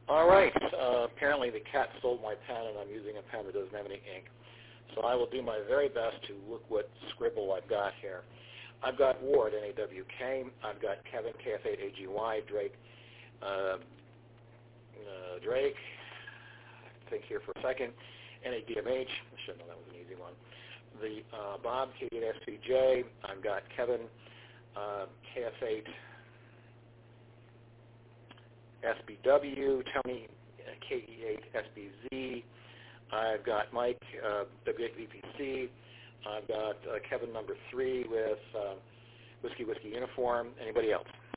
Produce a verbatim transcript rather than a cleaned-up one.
All right. Uh, apparently the cat stole my pen, and I'm using a pen that doesn't have any ink. So I will do my very best to look what scribble I've got here. I've got Ward, N A W K. I've got Kevin, K F eight A G Y, Drake, uh, uh, Drake. Think here for a second. N A D M H. I should know that was an easy one. The uh, Bob, K eight S P J. I've got Kevin, uh, K F eight S B W, Tony, uh, K E eight S B Z. I've got Mike, uh, W eight V P C. I've got uh, Kevin number three with uh, Whiskey Whiskey Uniform. Anybody else?